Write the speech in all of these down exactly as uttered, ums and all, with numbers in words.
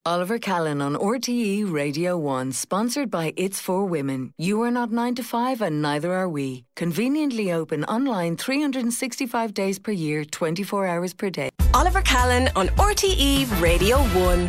Oliver Callan on R T E Radio one, sponsored by It's For Women. You are not nine to five and neither are we. Conveniently open online three hundred sixty-five days per year, twenty-four hours per day. Oliver Callan on R T E Radio one.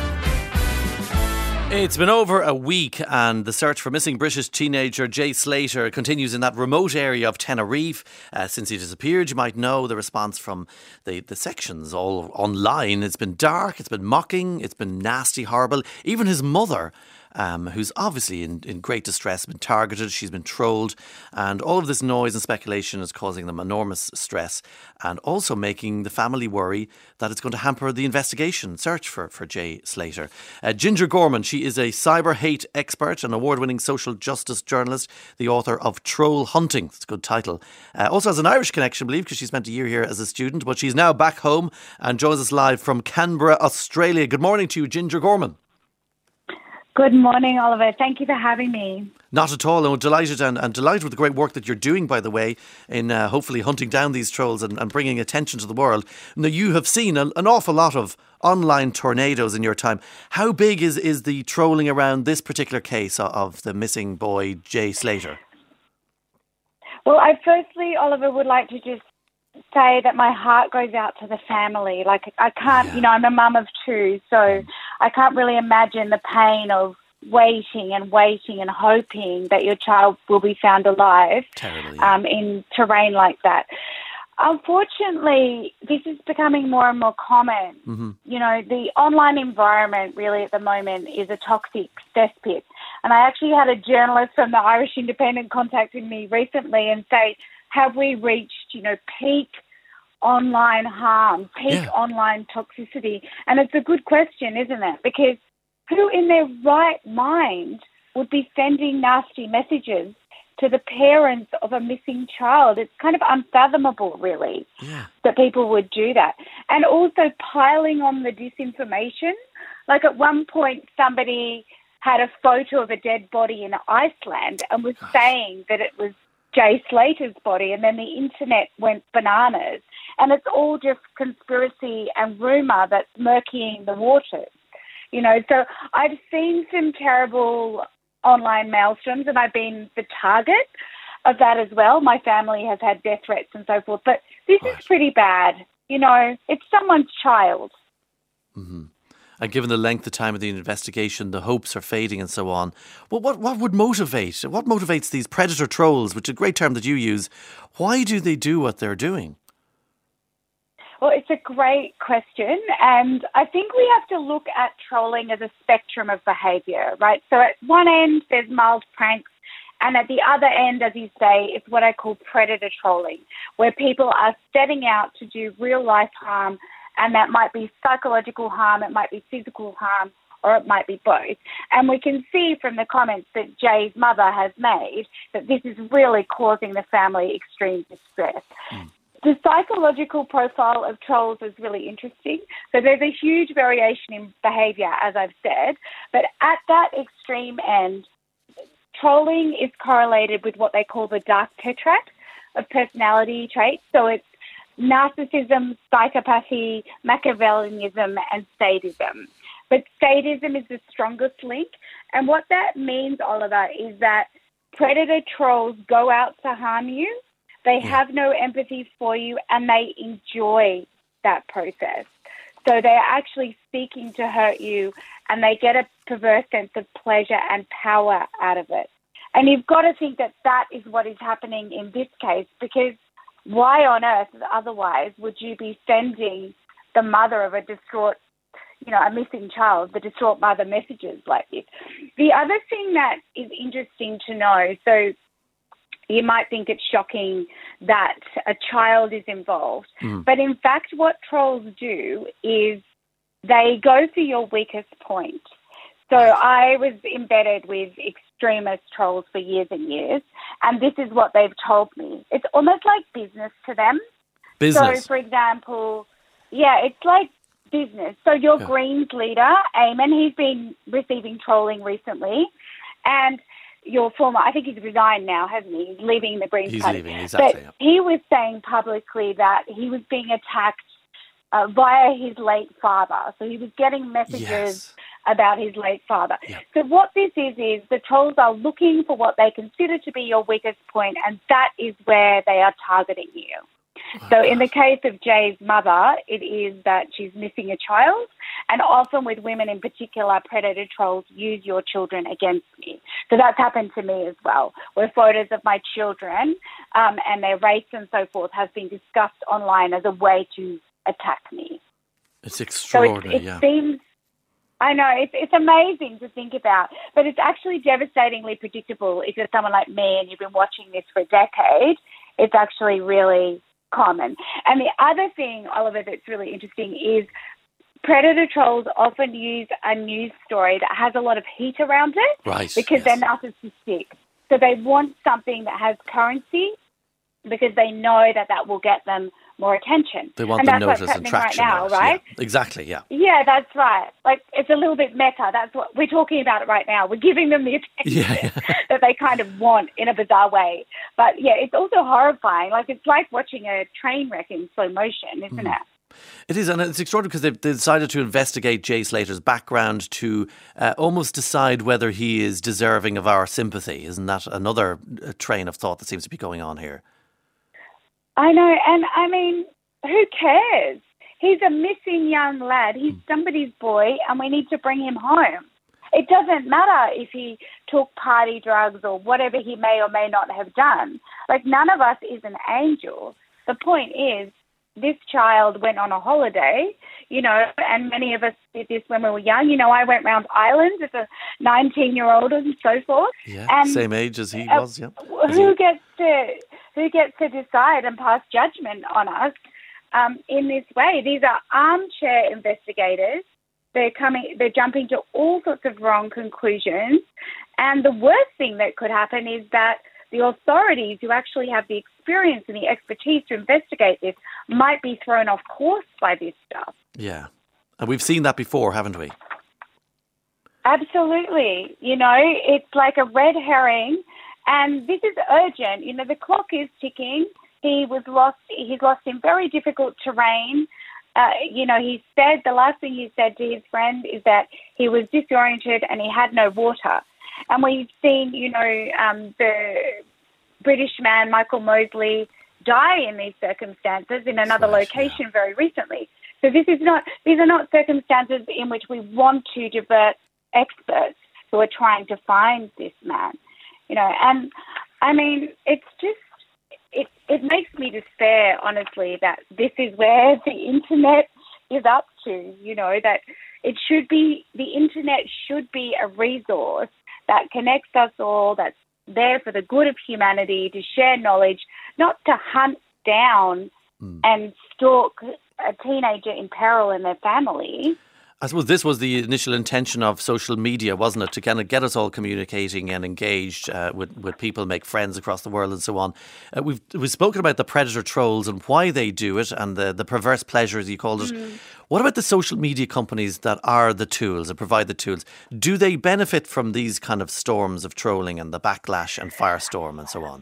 It's been over a week and the search for missing British teenager Jay Slater continues in that remote area of Tenerife. Uh, since he disappeared, you might know the response from the, the sections all online. It's been dark, it's been mocking, it's been nasty, horrible. Even his mother, um, who's obviously in, in great distress, has been targeted, she's been trolled. And all of this noise and speculation is causing them enormous stress and also making the family worry that it's going to hamper the investigation search for, for Jay Slater. Uh, Ginger Gorman, she is a cyber hate expert, an award-winning social justice journalist, the author of Troll Hunting. It's a good title. Uh, also has an Irish connection, I believe, because she spent a year here as a student, but she's now back home and joins us live from Canberra, Australia. Good morning to you, Ginger Gorman. Good morning, Oliver. Thank you for having me. Not at all. I'm delighted and, and delighted with the great work that you're doing, by the way, in uh, hopefully hunting down these trolls and, and bringing attention to the world. Now, you have seen a, an awful lot of online tornadoes in your time. How big is, is the trolling around this particular case of, of the missing boy, Jay Slater? Well, I firstly, Oliver, would like to just say that my heart goes out to the family. Like, I can't, yeah. you know, I'm a mum of two, so mm. I can't really imagine the pain of waiting and waiting and hoping that your child will be found alive Terribly, yeah. um, in terrain like that. Unfortunately, this is becoming more and more common. Mm-hmm. You know, the online environment really at the moment is a toxic cesspit. And I actually had a journalist from the Irish Independent contacting me recently and say, have we reached, you know, peak online harm, peak yeah. online toxicity? And it's a good question, isn't it? Because who in their right mind would be sending nasty messages to the parents of a missing child? It's kind of unfathomable, really, yeah. that people would do that. And also piling on the disinformation. Like at one point, somebody had a photo of a dead body in Iceland and was Gosh. saying that it was Jay Slater's body, and then the internet went bananas. And it's all just conspiracy and rumour that's murkying the waters. You know, so I've seen some terrible online maelstroms, and I've been the target of that as well. My family has had death threats and so forth. But this right. is pretty bad. You know, it's someone's child. Mm-hmm. And given the length of time of the investigation, the hopes are fading and so on. Well, what, what would motivate, what motivates these predator trolls, which is a great term that you use? Why do they do what they're doing? Well, it's a great question. And I think we have to look at trolling as a spectrum of behaviour, right? So at one end, there's mild pranks. And at the other end, as you say, it's what I call predator trolling, where people are setting out to do real life harm. And that might be psychological harm, it might be physical harm, or it might be both. And we can see from the comments that Jay's mother has made that this is really causing the family extreme distress. Mm. The psychological profile of trolls is really interesting. So there's a huge variation in behaviour, as I've said. But at that extreme end, trolling is correlated with what they call the dark tetrad of personality traits. So it's narcissism, psychopathy, Machiavellianism, and sadism. But sadism is the strongest link. And what that means, Oliver, is that predator trolls go out to harm you, they yeah. have no empathy for you, and they enjoy that process. So they're actually seeking to hurt you, and they get a perverse sense of pleasure and power out of it. And you've got to think that that is what is happening in this case, because why on earth otherwise would you be sending the mother of a distraught, you know, a missing child, the distraught mother, messages like this? The other thing that is interesting to know, so you might think it's shocking that a child is involved, mm. but in fact what trolls do is they go for your weakest point. So I was embedded with extremist trolls for years and years, and this is what they've told me. It's almost like business to them. Business? So, for example, yeah, it's like business. So your yeah. Greens leader, Eamon, he's been receiving trolling recently, and your former, I think he's resigned now, hasn't he? He's leaving the Greens he's party. He's leaving, exactly. But he was saying publicly that he was being attacked uh, via his late father. So he was getting messages yes. about his late father. Yeah. So what this is, is the trolls are looking for what they consider to be your weakest point, and that is where they are targeting you. So in the case of Jay's mother, it is that she's missing a child, and often with women in particular, predator trolls use your children against me. So that's happened to me as well, where photos of my children um, and their race and so forth have been discussed online as a way to attack me. It's extraordinary, so it, it yeah. seems, I know, it's, it's amazing to think about, but it's actually devastatingly predictable. If you're someone like me and you've been watching this for a decade, it's actually really common. And the other thing, Oliver, that's really interesting is predator trolls often use a news story that has a lot of heat around it, right, because yes. they're narcissistic. So they want something that has currency because they know that that will get them more attention. They want and the that's notice what's and happening traction. right now, of it, right? Yeah. Exactly, yeah. Yeah, that's right. Like, it's a little bit meta. That's what we're talking about it right now. We're giving them the attention Yeah, yeah. that they kind of want in a bizarre way. But yeah, it's also horrifying. Like, it's like watching a train wreck in slow motion, isn't Mm. it? It is, and it's extraordinary because they've they decided to investigate Jay Slater's background to uh, almost decide whether he is deserving of our sympathy. Isn't that another uh, train of thought that seems to be going on here? I know, and I mean, who cares? He's a missing young lad. He's somebody's boy, and we need to bring him home. It doesn't matter if he took party drugs or whatever he may or may not have done. Like, none of us is an angel. The point is, this child went on a holiday, you know, and many of us did this when we were young. You know, I went round islands as a nineteen-year-old and so forth. Yeah, and same age as he uh, was, yeah. Who gets to who gets to decide and pass judgment on us um, in this way? These are armchair investigators. They're coming. They're jumping to all sorts of wrong conclusions, and the worst thing that could happen is that the authorities who actually have the experience and the expertise to investigate this might be thrown off course by this stuff. Yeah. And we've seen that before, haven't we? Absolutely. You know, it's like a red herring, and this is urgent. You know, the clock is ticking. He was lost. He's lost in very difficult terrain. Uh, you know, he said, the last thing he said to his friend is that he was disoriented and he had no water. And we've seen, you know, um, the British man, Michael Mosley, die in these circumstances in another Right, location yeah. very recently. So this is not, these are not circumstances in which we want to divert experts who are trying to find this man, you know. And, I mean, it's just, it, it makes me despair, honestly, that this is where the internet is up to, you know, that it should be, the internet should be a resource that connects us all, that's there for the good of humanity, to share knowledge, not to hunt down mm. and stalk a teenager in peril in their family. I suppose this was the initial intention of social media, wasn't it? To kind of get us all communicating and engaged uh, with, with people, make friends across the world and so on. Uh, we've we've spoken about the predator trolls and why they do it and the, the perverse pleasures, you called it. Mm. What about the social media companies that are the tools, that provide the tools? Do they benefit from these kind of storms of trolling and the backlash and firestorm and so on?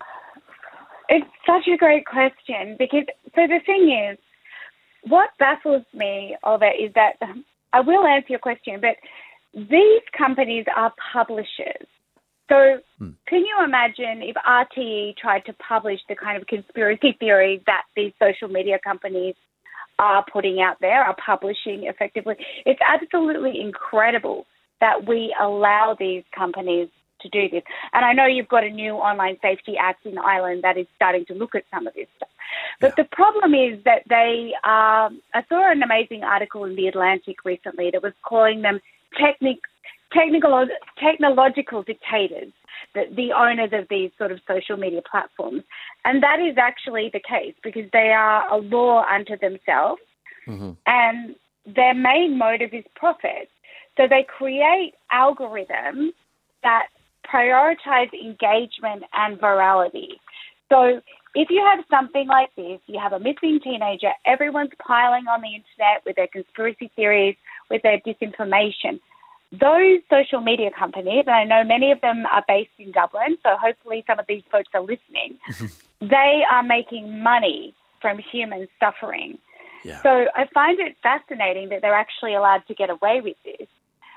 It's such a great question because, so the thing is, what baffles me, Oliver, is that... I will answer your question, but these companies are publishers. So hmm. can you imagine if R T E tried to publish the kind of conspiracy theories that these social media companies are putting out there, are publishing effectively? It's absolutely incredible that we allow these companies to do this. And I know you've got a new Online Safety Act in Ireland that is starting to look at some of this stuff. But yeah. the problem is that they are, I saw an amazing article in The Atlantic recently that was calling them technic, technical, technological dictators, the, the owners of these sort of social media platforms. And that is actually the case because they are a law unto themselves mm-hmm. and their main motive is profit. So they create algorithms that prioritize engagement and virality. So if you have something like this, you have a missing teenager, everyone's piling on the internet with their conspiracy theories, with their disinformation. Those social media companies, and I know many of them are based in Dublin, so hopefully some of these folks are listening, they are making money from human suffering. Yeah. So I find it fascinating that they're actually allowed to get away with this.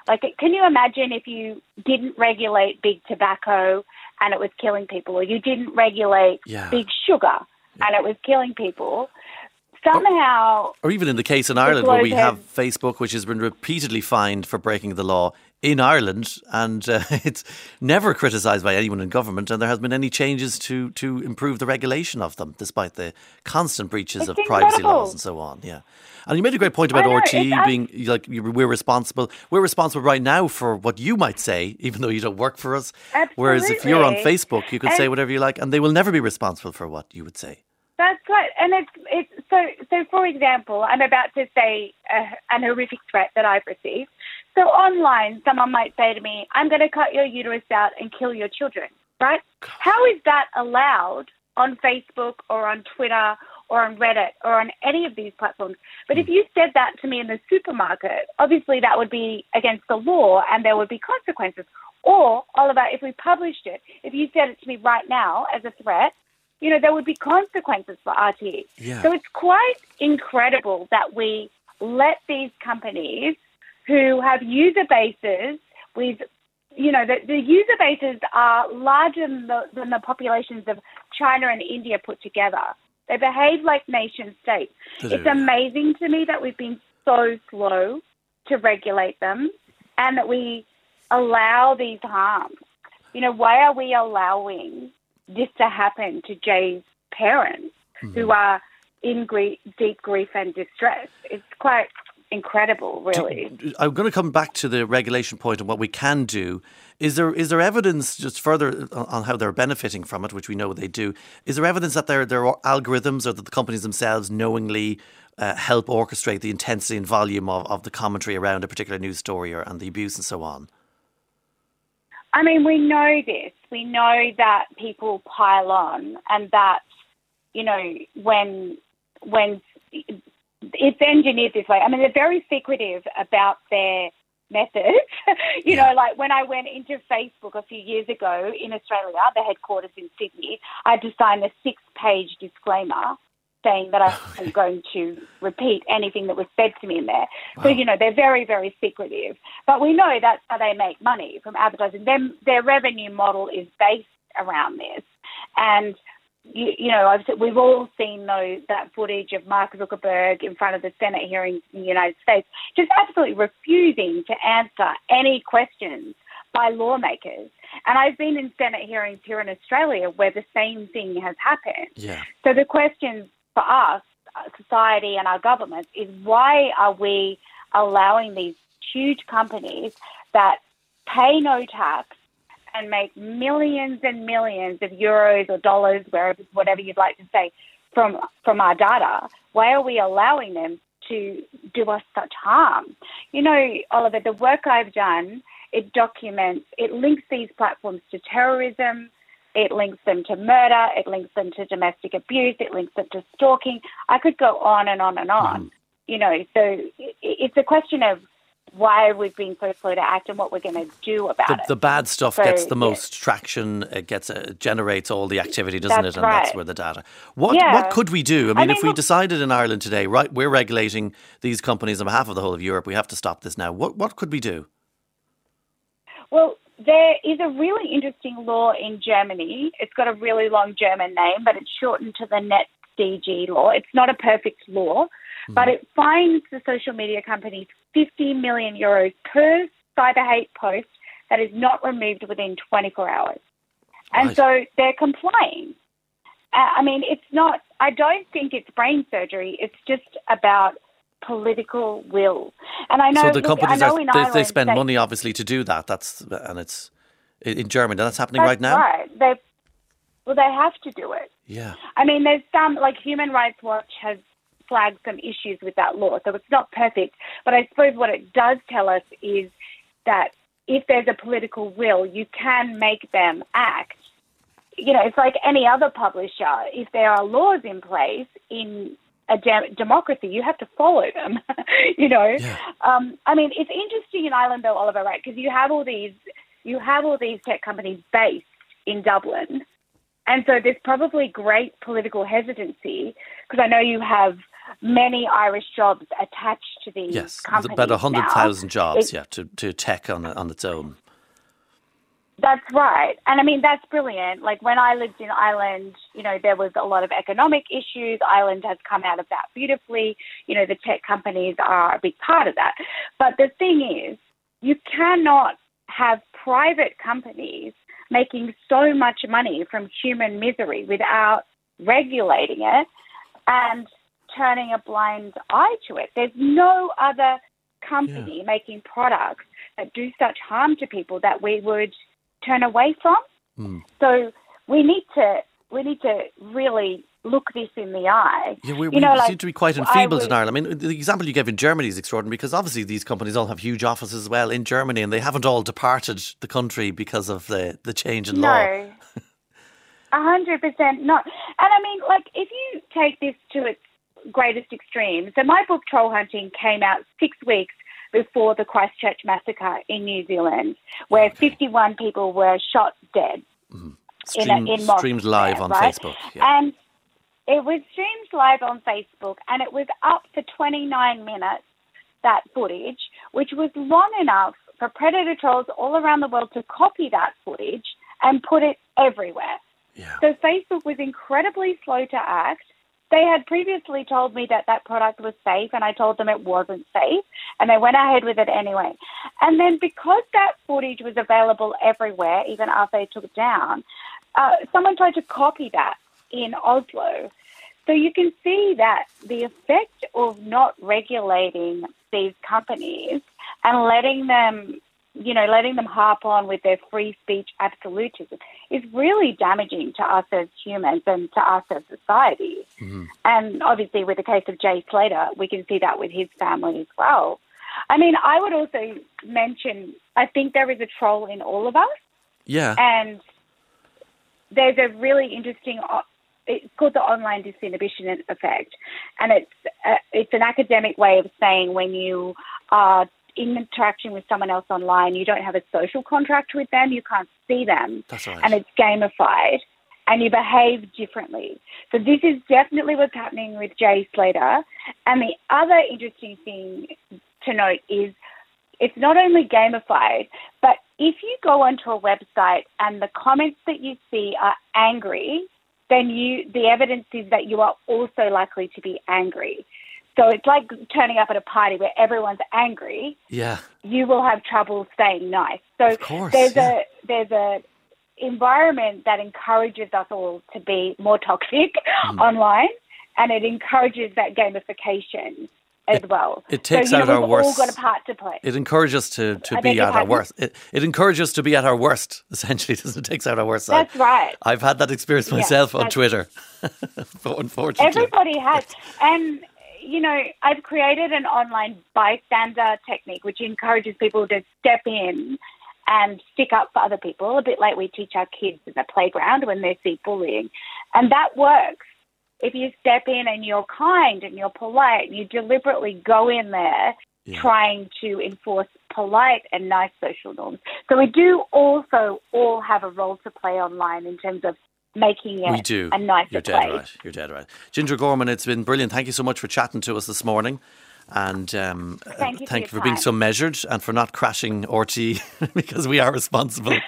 Like, can you imagine if you didn't regulate big tobacco and it was killing people, or you didn't regulate yeah. big sugar yeah. and it was killing people? Somehow... Or, or even in the case in Ireland where we have Facebook, which has been repeatedly fined for breaking the law in Ireland, and uh, it's never criticised by anyone in government, and there hasn't been any changes to, to improve the regulation of them, despite the constant breaches it's of incredible. privacy laws and so on. Yeah, and you made a great point about know, R T E it's, being like we're responsible. We're responsible right now for what you might say, even though you don't work for us. Absolutely. Whereas if you're on Facebook, you can and, say whatever you like, and they will never be responsible for what you would say. That's right, and it's it's so so. For example, I'm about to say a, an horrific threat that I've received. So online, someone might say to me, "I'm going to cut your uterus out and kill your children." Right? Gosh. How is that allowed on Facebook or on Twitter or on Reddit or on any of these platforms? But mm. if you said that to me in the supermarket, obviously that would be against the law and there would be consequences. Or, Oliver, if we published it, if you said it to me right now as a threat, you know, there would be consequences for R T E. Yeah. So it's quite incredible that we let these companies who have user bases with, you know, the, the user bases are larger than the, than the populations of China and India put together. They behave like nation states. They it's do. amazing to me that we've been so slow to regulate them and that we allow these harms. You know, why are we allowing this to happen to Jay's parents mm-hmm. who are in grief, deep grief and distress? It's quite incredible, really. Do, I'm going to come back to the regulation point and what we can do. Is there is there evidence, just further on how they're benefiting from it, which we know they do, is there evidence that their their algorithms or that the companies themselves knowingly uh, help orchestrate the intensity and volume of, of the commentary around a particular news story or and the abuse and so on? I mean, we know this. We know that people pile on and that, you know, when when it's engineered this way. I mean, they're very secretive about their methods. you yeah. know, like when I went into Facebook a few years ago in Australia, the headquarters in Sydney, I had to sign a six-page disclaimer saying that I wasn't going to repeat anything that was said to me in there. Wow. So, you know, they're very, very secretive. But we know that's how they make money from advertising. Their, their revenue model is based around this. And, you, you know, I've, we've all seen those, that footage of Mark Zuckerberg in front of the Senate hearings in the United States, just absolutely refusing to answer any questions by lawmakers. And I've been in Senate hearings here in Australia where the same thing has happened. Yeah. So the questions for us, society and our government, is why are we allowing these huge companies that pay no tax and make millions and millions of euros or dollars, wherever, whatever you'd like to say, from from our data? Why are we allowing them to do us such harm? You know, Oliver, the work I've done, it documents, it links these platforms to terrorism, it links them to murder, it links them to domestic abuse, it links them to stalking. I could go on and on and on. Mm. You know, so it's a question of why we've been so slow to act and what we're going to do about the, it. The bad stuff so, gets the most yeah. traction. It gets uh, generates all the activity, doesn't that's it? And right. that's where the data. What yeah. what could we do? I mean, I mean, if we well, decided in Ireland today, right, we're regulating these companies on behalf of the whole of Europe. We have to stop this now. What what could we do? Well, there is a really interesting law in Germany. It's got a really long German name, but it's shortened to the NetzDG law. It's not a perfect law, mm-hmm. but it fines the social media companies fifty million euros per cyber hate post that is not removed within twenty-four hours. And right. so they're complying. Uh, I mean, it's not, I don't think it's brain surgery. It's just about political will. And I know, so the look, companies I know are, in they, Ireland, they spend they, money obviously to do that. That's and it's in Germany. That's happening that's right now. Right. They well, they have to do it. Yeah. I mean, there's some, like Human Rights Watch has flagged some issues with that law, so it's not perfect. But I suppose what it does tell us is that if there's a political will, you can make them act. You know, it's like any other publisher. If there are laws in place in a de- democracy, you have to follow them, you know. Yeah. Um, I mean, it's interesting in Ireland, though, Oliver, right, because you have all these, you have all these tech companies based in Dublin, and so there's probably great political hesitancy, because I know you have many Irish jobs attached to these yes, companies. About one hundred thousand jobs, it's, yeah, to, to tech on on its own. That's right. And I mean, that's brilliant. Like when I lived in Ireland, you know, there was a lot of economic issues. Ireland has come out of that beautifully. You know, the tech companies are a big part of that. But the thing is, you cannot have private companies making so much money from human misery without regulating it and turning a blind eye to it. There's no other company yeah. making products that do such harm to people that we would turn away from. Mm. So we need to we need to really look this in the eye. Yeah, we, you we know, seem like, to be quite enfeebled would, in Ireland. I mean, the example you gave in Germany is extraordinary because obviously these companies all have huge offices as well in Germany and they haven't all departed the country because of the, the change in no, law. No, a hundred percent not. And I mean, like, if you take this to its greatest extreme, so my book Troll Hunting came out six weeks before the Christchurch massacre in New Zealand, where okay. fifty-one people were shot dead. Mm-hmm. Stream, in, a, in mosques streamed live there, on right? Facebook. Yeah. And it was streamed live on Facebook, and it was up for twenty-nine minutes, that footage, which was long enough for predator trolls all around the world to copy that footage and put it everywhere. Yeah. So Facebook was incredibly slow to act. They had previously told me that that product was safe, and I told them it wasn't safe, and they went ahead with it anyway. And then because that footage was available everywhere, even after they took it down, uh, someone tried to copy that in Oslo. So you can see that the effect of not regulating these companies and letting them, you know, letting them harp on with their free speech absolutism is really damaging to us as humans and to us as society. Mm-hmm. And obviously with the case of Jay Slater, we can see that with his family as well. I mean, I would also mention, I think there is a troll in all of us. Yeah. And there's a really interesting, it's called the online disinhibition effect. And it's uh, it's an academic way of saying when you are in interaction with someone else online, you don't have a social contract with them, you can't see them. That's right. And it's gamified and you behave differently. So this is definitely what's happening with Jay Slater. And the other interesting thing to note is it's not only gamified, but if you go onto a website and the comments that you see are angry, then you the evidence is that you are also likely to be angry. So it's like turning up at a party where everyone's angry. Yeah. You will have trouble staying nice. So of course, there's yeah. a there's a environment that encourages us all to be more toxic mm. online, and it encourages that gamification as it, well. It takes so, you out know, our we've worst. all got a part to play. It encourages us to, to I be at our pardon? worst. It, it encourages us to be at our worst, essentially. It takes out our worst side. That's right. I've had that experience myself yeah, on Twitter, unfortunately. Everybody has. And you know, I've created an online bystander technique which encourages people to step in and stick up for other people, a bit like we teach our kids in the playground when they see bullying. And that works. If you step in and you're kind and you're polite and you deliberately go in there yeah. trying to enforce polite and nice social norms. So we do also all have a role to play online in terms of making it we do. a nicer You're dead place. right. You're dead right. Ginger Gorman, it's been brilliant. Thank you so much for chatting to us this morning. And um, thank you thank you for, for being so measured and for not crashing R T E because we are responsible.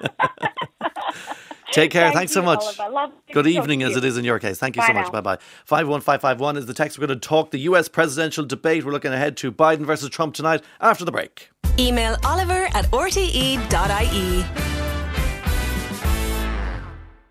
Take care. Thank Thanks you, so much. Good evening, as it is in your case. Thank you Bye so now. much. Bye-bye. five one five five one is the text. We're going to talk the U S presidential debate. We're looking ahead to Biden versus Trump tonight after the break. Email Oliver at r t e dot i e.